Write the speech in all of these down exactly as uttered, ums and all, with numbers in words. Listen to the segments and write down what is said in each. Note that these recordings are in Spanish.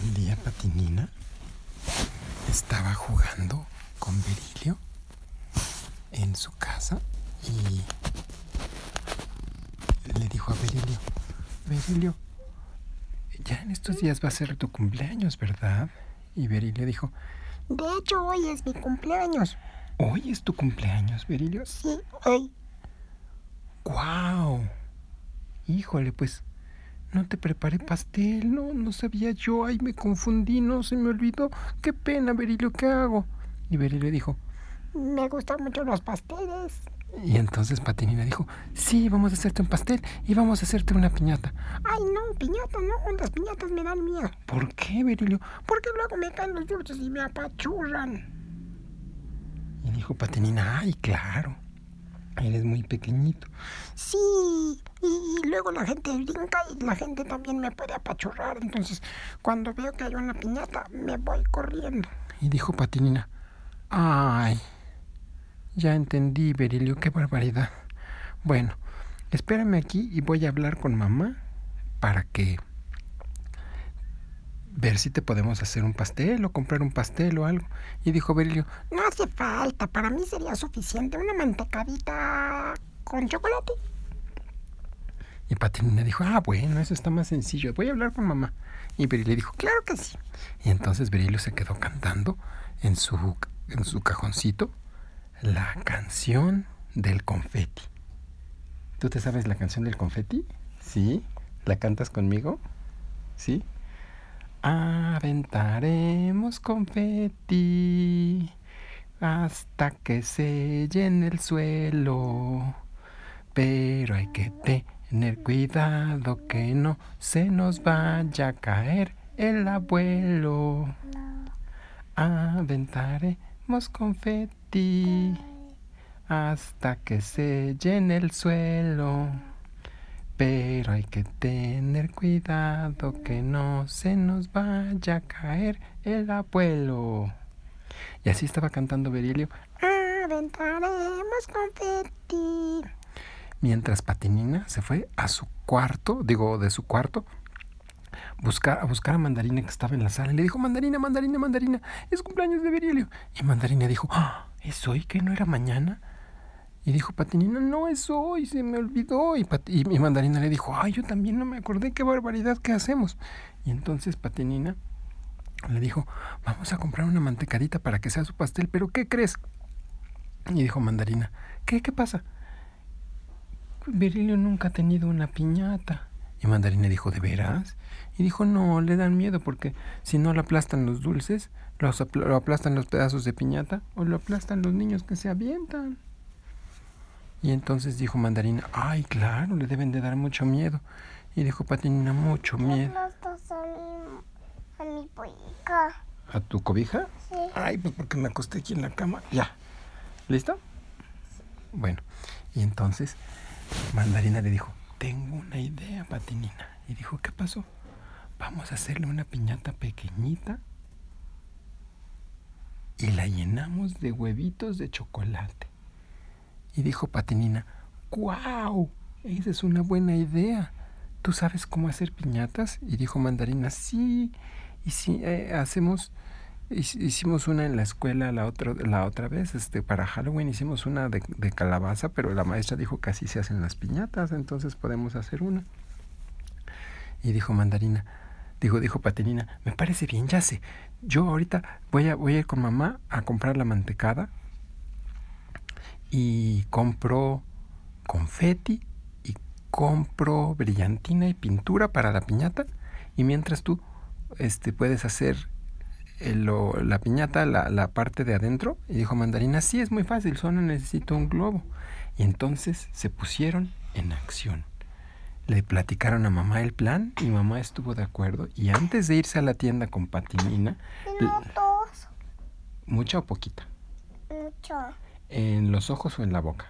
Un día Patinina estaba jugando con Berilio en su casa y le dijo a Berilio: Berilio, ya en estos días va a ser tu cumpleaños, ¿verdad? Y Berilio dijo: De hecho, hoy es mi cumpleaños. ¿Hoy es tu cumpleaños, Berilio? Sí, hoy. ¡Guau! Híjole, pues no te preparé pastel, no, no sabía yo, ay, me confundí, no, se me olvidó. Qué pena, Berilio, ¿qué hago? Y Berilio dijo: Me gustan mucho los pasteles. Y entonces Patinina dijo: sí, vamos a hacerte un pastel y vamos a hacerte una piñata. Ay, no, piñata, no, las piñatas me dan miedo. ¿Por qué, Berilio? Porque luego me caen los dulces y me apachurran. Y dijo Patinina: ay, claro, eres muy pequeñito. Sí, y, y luego la gente brinca y la gente también me puede apachurrar. Entonces, cuando veo que hay una piñata, me voy corriendo. Y dijo Patinina: ay, ya entendí, Berilio, qué barbaridad. Bueno, espérame aquí y voy a hablar con mamá para que ver si te podemos hacer un pastel o comprar un pastel o algo. Y dijo Berilio: no hace falta, para mí sería suficiente una mantecadita con chocolate. Y Patinina dijo: ah, bueno, eso está más sencillo, voy a hablar con mamá. Y Berilio dijo: claro que sí. Y entonces Berilio se quedó cantando en su, en su cajoncito la canción del confeti. ¿Tú te sabes la canción del confeti? ¿Sí? ¿La cantas conmigo? ¿Sí? Aventaremos confeti hasta que se llene el suelo, pero hay que tener cuidado que no se nos vaya a caer el abuelo. Aventaremos confeti hasta que se llene el suelo, pero hay que tener cuidado que no se nos vaya a caer el abuelo. Y así estaba cantando Berilio: aventaremos confeti. Mientras Patinina se fue a su cuarto, digo, de su cuarto, buscar, a buscar a Mandarina, que estaba en la sala, y le dijo: Mandarina, Mandarina, Mandarina, es cumpleaños de Berilio. Y Mandarina dijo: ah, ¿es hoy, que no era mañana? Y dijo Patinina: no, es hoy, se me olvidó. Y, Pat- y, y Mandarina le dijo: ay, yo también no me acordé, qué barbaridad, ¿qué hacemos? Y entonces Patinina le dijo: vamos a comprar una mantecadita para que sea su pastel, ¿pero qué crees? Y dijo Mandarina: ¿qué? ¿Qué pasa? Berilio nunca ha tenido una piñata. Y Mandarina dijo: ¿de veras? Y dijo: no, le dan miedo porque si no lo aplastan los dulces, los apl- lo aplastan los pedazos de piñata o lo aplastan los niños que se avientan. Y entonces dijo Mandarina: ay, claro, le deben de dar mucho miedo. Y dijo Patinina: mucho miedo. ¿Qué aplastas a mi, a mi cobija? ¿A tu cobija? Sí. Ay, pues porque me acosté aquí en la cama. Ya. ¿Listo? Bueno, y entonces Mandarina le dijo: tengo una idea, Patinina. Y dijo: ¿qué pasó? Vamos a hacerle una piñata pequeñita y la llenamos de huevitos de chocolate. Y dijo Patinina: ¡guau! Esa es una buena idea. ¿Tú sabes cómo hacer piñatas? Y dijo Mandarina: sí. Y sí, eh, hacemos... Hicimos una en la escuela la otra, la otra vez, este, para Halloween hicimos una de, de calabaza, pero la maestra dijo que así se hacen las piñatas, entonces podemos hacer una. Y dijo Mandarina, dijo, dijo Patinina: me parece bien, ya sé. Yo ahorita voy a, voy a ir con mamá a comprar la mantecada y compro confeti y compro brillantina y pintura para la piñata, y mientras tú este, puedes hacer el, lo, la piñata, la, la parte de adentro. Y dijo Mandarina: sí, es muy fácil, solo necesito un globo. Y entonces se pusieron en acción. Le platicaron a mamá el plan y mamá estuvo de acuerdo. Y antes de irse a la tienda con Patinina... ¿Pilotos? ¿Mucha o poquita? Mucho. ¿En los ojos o en la boca?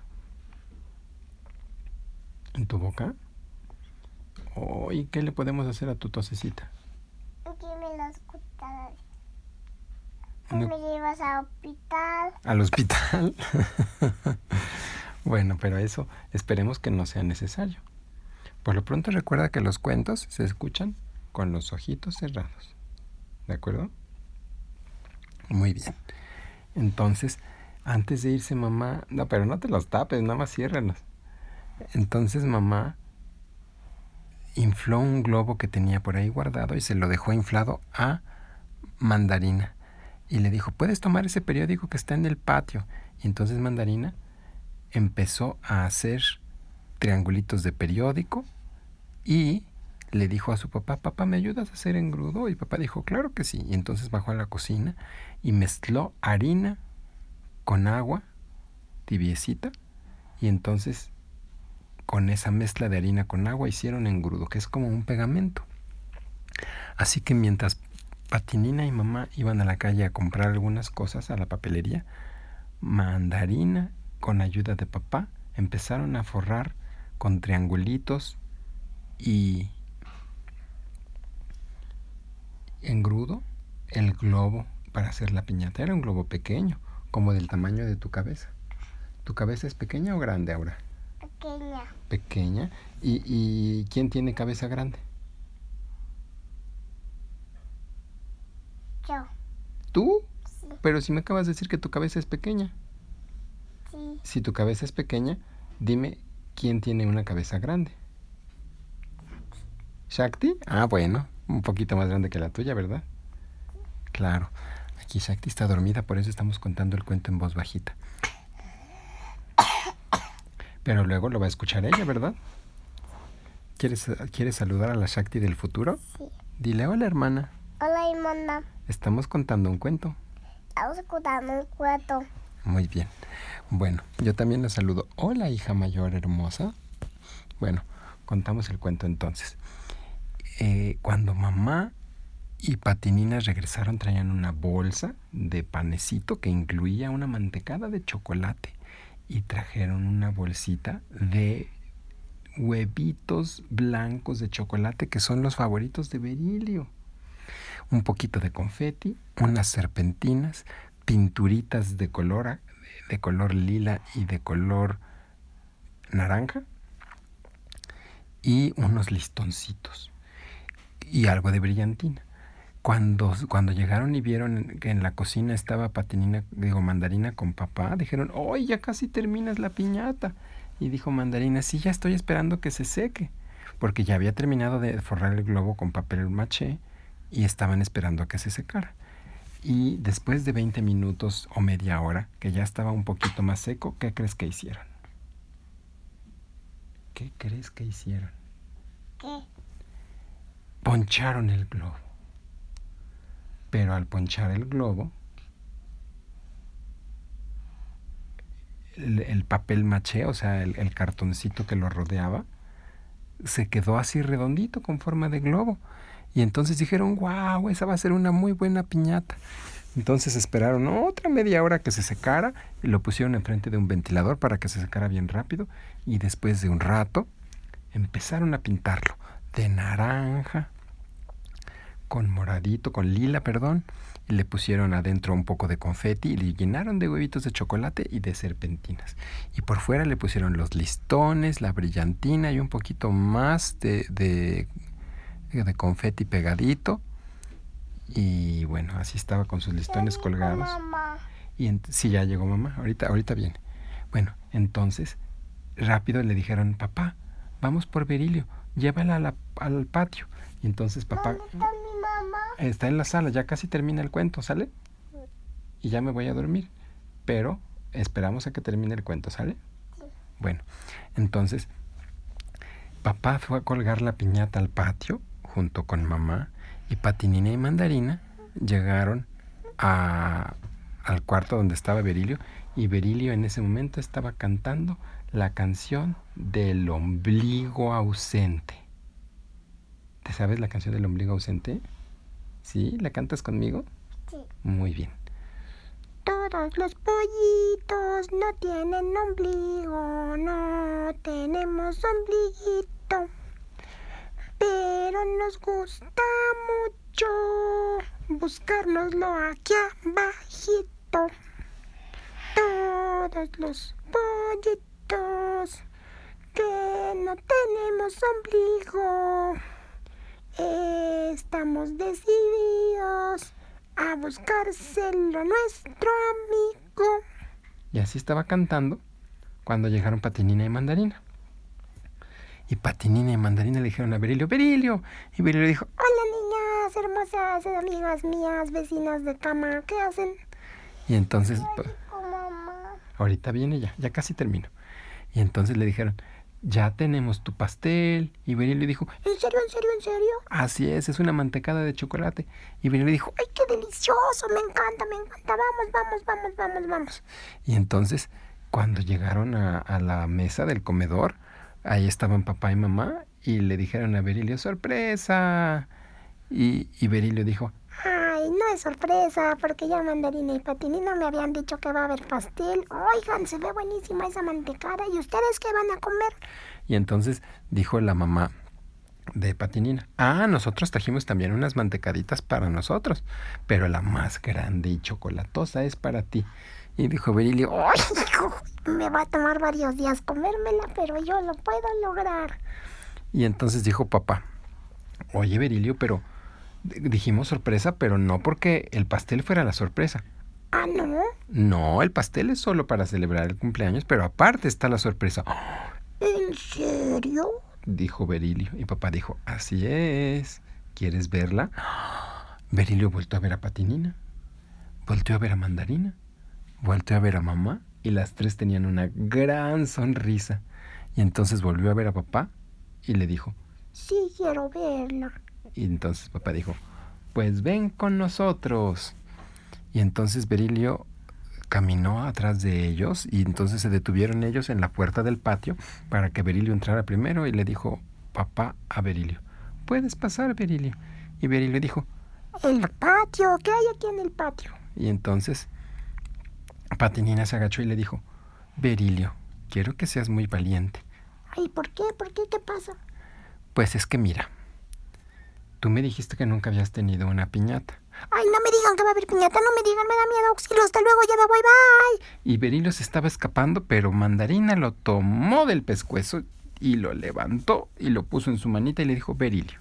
¿En tu boca? Oh, ¿y qué le podemos hacer a tu tosecita? Dime las cucharadas. No. ¿Me llevas al hospital? ¿Al hospital? Bueno, pero eso esperemos que no sea necesario. Por lo pronto recuerda que los cuentos se escuchan con los ojitos cerrados. ¿de acuerdo? Muy bien. Entonces, antes de irse mamá... No, pero no te los tapes, nada más ciérralos. Entonces mamá infló un globo que tenía por ahí guardado y se lo dejó inflado a Mandarina. Y le dijo, ¿puedes tomar ese periódico que está en el patio? Y entonces Mandarina empezó a hacer triangulitos de periódico y le dijo a su papá, papá, ¿me ayudas a hacer engrudo? Y papá dijo, claro que sí. Y entonces bajó a la cocina y mezcló harina con agua tibiecita y entonces con esa mezcla de harina con agua hicieron engrudo, que es como un pegamento. Así que mientras Patinina y mamá iban a la calle a comprar algunas cosas a la papelería, Mandarina, con ayuda de papá, empezaron a forrar con triangulitos y engrudo el globo para hacer la piñata. Era un globo pequeño, como del tamaño de tu cabeza. ¿Tu cabeza es pequeña o grande ahora? Pequeña. Pequeña. ¿Y, y quién tiene cabeza grande? Yo. ¿Tú? Sí. Pero si me acabas de decir que tu cabeza es pequeña. Sí. Si tu cabeza es pequeña, dime quién tiene una cabeza grande. ¿Shakti? Ah, bueno, un poquito más grande que la tuya, ¿verdad? Claro. Aquí Shakti está dormida, por eso estamos contando el cuento en voz bajita. Pero luego lo va a escuchar ella, ¿verdad? ¿Quieres, ¿quieres saludar a la Shakti del futuro? Sí. Dile, hola hermana. Hola, hermana. Estamos contando un cuento. Estamos contando un cuento. Muy bien. Bueno, yo también la saludo. Hola, hija mayor hermosa. Bueno, contamos el cuento entonces. Eh, cuando mamá y Patinina regresaron, traían una bolsa de panecito que incluía una mantecada de chocolate y trajeron una bolsita de huevitos blancos de chocolate que son los favoritos de Berilio. Un poquito de confeti, unas serpentinas, pinturitas de color, de color lila y de color naranja y unos listoncitos y algo de brillantina. Cuando, cuando llegaron y vieron que en la cocina estaba Patinina, digo, Mandarina con papá, dijeron, ¡oh, ya casi terminas la piñata! Y dijo Mandarina, sí, ya estoy esperando que se seque, porque ya había terminado de forrar el globo con papel maché y estaban esperando a que se secara. Y después de veinte minutos o media hora, que ya estaba un poquito más seco, ¿qué crees que hicieron? ¿Qué crees que hicieron? ¿Qué? Poncharon el globo. Pero al ponchar el globo, el, el papel maché, o sea, el, el cartoncito que lo rodeaba, se quedó así redondito con forma de globo. Y entonces dijeron, wow, esa va a ser una muy buena piñata. Entonces esperaron otra media hora que se secara y lo pusieron enfrente de un ventilador para que se secara bien rápido. Y después de un rato empezaron a pintarlo de naranja, con moradito, con lila, perdón, y le pusieron adentro un poco de confeti y le llenaron de huevitos de chocolate y de serpentinas. Y por fuera le pusieron los listones, la brillantina y un poquito más de, de, de confeti pegadito. Y bueno, así estaba con sus listones colgados. Mamá. Y en, sí, ya llegó mamá, ahorita, ahorita viene. Bueno, entonces, rápido le dijeron, papá, vamos por Berilio, llévala a la, al patio. Y entonces papá... ¿Dónde está mi mamá? Está en la sala, ya casi termina el cuento, ¿sale? Y ya me voy a dormir. Pero esperamos a que termine el cuento, ¿sale? Sí. Bueno, entonces, papá fue a colgar la piñata al patio junto con mamá y Patinina y Mandarina llegaron a, al cuarto donde estaba Berilio y Berilio en ese momento estaba cantando la canción del ombligo ausente. ¿Te sabes la canción del ombligo ausente? ¿Sí? ¿La cantas conmigo? Sí. Muy bien. Todos los pollitos no tienen ombligo, no tenemos ombliguito, pero nos gusta mucho buscárnoslo aquí abajito. Todos los pollitos que no tenemos ombligo, estamos decididos a buscárselo nuestro amigo. Y así estaba cantando cuando llegaron Patinina y Mandarina. Y Patinina y Mandarina le dijeron a Berilio, ¡Berilio! Y Berilio dijo, hola niñas, hermosas, amigas mías, vecinas de cama, ¿qué hacen? Y entonces, Rico, mamá. Ahorita viene ya, ya casi termino. Y entonces le dijeron, ya tenemos tu pastel. Y Berilio dijo, ¿en serio, en serio, en serio? Así es, es una mantecada de chocolate. Y Berilio dijo, ¡ay, qué delicioso! Me encanta, me encanta. Vamos, vamos, vamos, vamos, vamos. Y entonces, cuando llegaron a, a la mesa del comedor, ahí estaban papá y mamá y le dijeron a Berilio, ¡sorpresa! Y, y Berilio dijo, ay, no es sorpresa, porque ya Mandarina y Patinina me habían dicho que va a haber pastel. Oigan, se ve buenísima esa mantecada. ¿Y ustedes qué van a comer? Y entonces dijo la mamá de Patinina, ah, nosotros trajimos también unas mantecaditas para nosotros, pero la más grande y chocolatosa es para ti. Y dijo Berilio, ¡ay, hijo! Me va a tomar varios días comérmela, pero yo lo puedo lograr. Y entonces dijo papá, oye Berilio, pero dijimos sorpresa, pero no porque el pastel fuera la sorpresa. ¿Ah, no? No, el pastel es solo para celebrar el cumpleaños, pero aparte está la sorpresa. ¿En serio? Dijo Berilio. Y papá dijo, así es. ¿Quieres verla? Berilio volteó a ver a Patinina, volteó a ver a Mandarina, volteó a ver a mamá, y las tres tenían una gran sonrisa. Y entonces volvió a ver a papá y le dijo, sí, quiero verla. Y entonces papá dijo, pues ven con nosotros. Y entonces Berilio caminó atrás de ellos y entonces se detuvieron ellos en la puerta del patio para que Berilio entrara primero y le dijo papá a Berilio, ¿puedes pasar, Berilio? Y Berilio dijo, ¿el patio? ¿Qué hay aquí en el patio? Y entonces Patinina se agachó y le dijo, Berilio, quiero que seas muy valiente. Ay, ¿por qué? ¿Por qué? ¿Qué pasa? Pues es que mira, tú me dijiste que nunca habías tenido una piñata. Ay, no me digan que va a haber piñata, no me digan, me da miedo, auxilio, hasta luego, ya me voy, bye. Y Berilio se estaba escapando, pero Mandarina lo tomó del pescuezo y lo levantó y lo puso en su manita y le dijo, Berilio,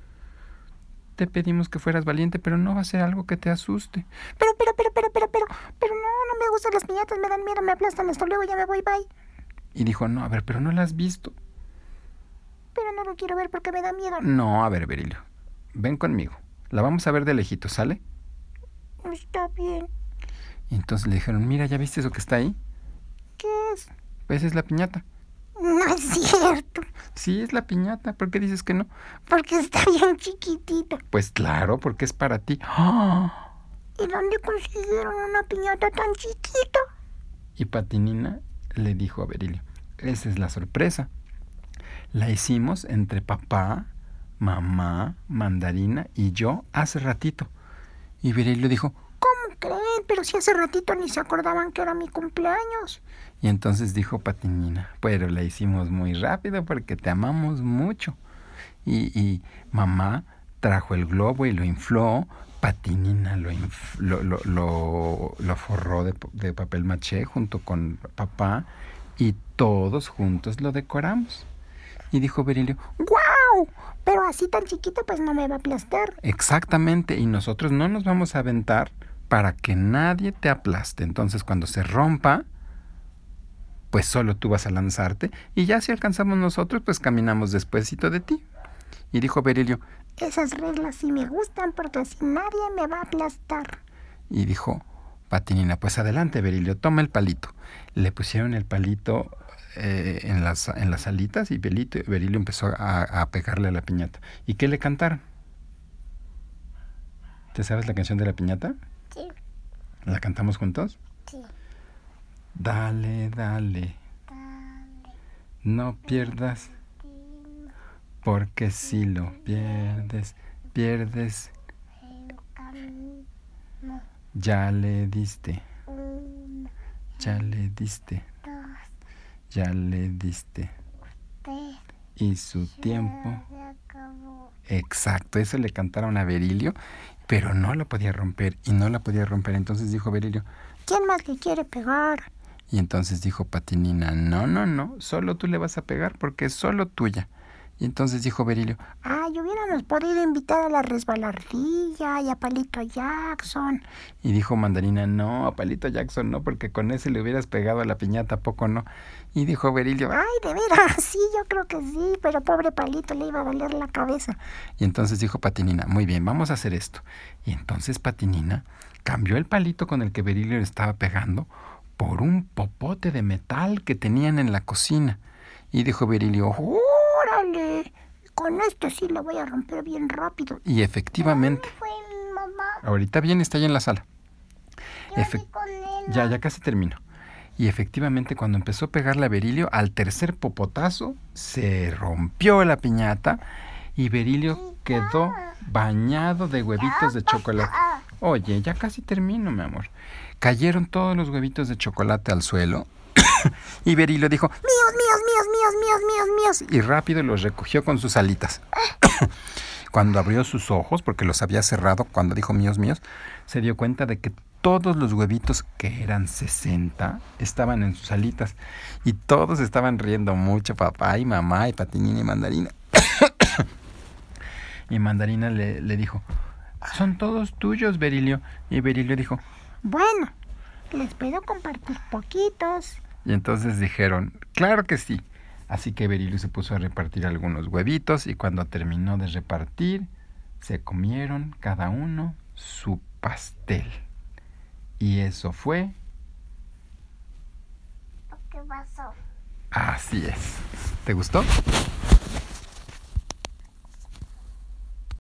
te pedimos que fueras valiente, pero no va a ser algo que te asuste. Pero, pero, pero, pero, pero, pero, pero no, no me gustan las piñatas, me dan miedo, me aplastan, hasta luego, ya me voy, bye. Y dijo, no, a ver, pero no la has visto. Pero no lo quiero ver porque me da miedo. No, a ver, Berilio, ven conmigo. La vamos a ver de lejito, ¿sale? Está bien. Y entonces le dijeron, mira, ¿ya viste eso que está ahí? ¿Qué es? Pues es la piñata. No es cierto. Sí, es la piñata. ¿Por qué dices que no? Porque está bien chiquitita. Pues claro, porque es para ti. ¡Oh! ¿Y dónde consiguieron una piñata tan chiquita? Y Patinina le dijo a Berilio, esa es la sorpresa. La hicimos entre papá, mamá, Mandarina y yo hace ratito. Y Berilio dijo, ¿cómo creen? Pero si hace ratito ni se acordaban que era mi cumpleaños. Y entonces dijo Patinina, pero la hicimos muy rápido porque te amamos mucho. Y, y mamá trajo el globo y lo infló. Patinina lo, inf- lo, lo, lo, lo forró de, de papel maché junto con papá y todos juntos lo decoramos. Y dijo Berilio, ¡guau! Pero así tan chiquito pues no me va a aplastar. exactamente, y nosotros no nos vamos a aventar para que nadie te aplaste. Entonces cuando se rompa, pues solo tú vas a lanzarte y ya si alcanzamos nosotros, pues caminamos despuesito de ti. Y dijo Berilio, esas reglas sí me gustan porque así nadie me va a aplastar. Y dijo Patinina, pues adelante Berilio, toma el palito. Le pusieron el palito eh, en, las, en las alitas y Berilio, Berilio empezó a, a pegarle a la piñata. ¿Y qué le cantaron? ¿Te sabes la canción de la piñata? Sí. ¿La cantamos juntos? Sí. Dale, dale, Dale, no pierdas, porque si lo pierdes, pierdes, el camino, ya le diste, uno, ya le diste, dos, ya le diste, tres, y su tiempo. se acabó. Exacto, eso le cantaron a Berilio, pero no la podía romper, y no la podía romper. Entonces dijo Berilio, ¿quién más le quiere pegar? y entonces dijo Patinina, no, no, no, solo tú le vas a pegar porque es solo tuya. Y entonces dijo Berilio, ay, hubiéramos podido invitar a la resbalardilla y a Palito Jackson. Y dijo Mandarina, no, a Palito Jackson no, porque con ese le hubieras pegado a la piñata, ¿a poco no? Y dijo Berilio, ay, de veras, sí, yo creo que sí, pero pobre Palito le iba a doler la cabeza. Y entonces dijo Patinina, muy bien, vamos a hacer esto. Y entonces Patinina cambió el palito con el que Berilio le estaba pegando por un popote de metal que tenían en la cocina. Y dijo Berilio, ¡órale! Con esto sí lo voy a romper bien rápido. Y efectivamente. ¿Dónde fue mi mamá? Ahorita viene, está ahí en la sala. Yo Efe- con él. Ya, ya casi termino. Y efectivamente, cuando empezó a pegarle a Berilio, al tercer popotazo, se rompió la piñata y Berilio quedó bañado de huevitos de chocolate. Oye, ya casi termino, mi amor. Cayeron todos los huevitos de chocolate al suelo. Y Berilio dijo, míos, míos, míos, míos, míos, míos, míos. Y rápido los recogió con sus alitas. Cuando abrió sus ojos, porque los había cerrado cuando dijo míos, míos, se dio cuenta de que todos los huevitos, que eran sesenta, estaban en sus alitas. Y todos estaban riendo mucho, papá y mamá y Patinina y Mandarina. Y Mandarina le, le dijo, son todos tuyos, Berilio. Y Berilio dijo, bueno, les puedo compartir poquitos. Y entonces dijeron, claro que sí. Así que Berilio se puso a repartir algunos huevitos y cuando terminó de repartir, se comieron cada uno su pastel. Y eso fue... ¿Qué pasó? Así es. ¿Te gustó?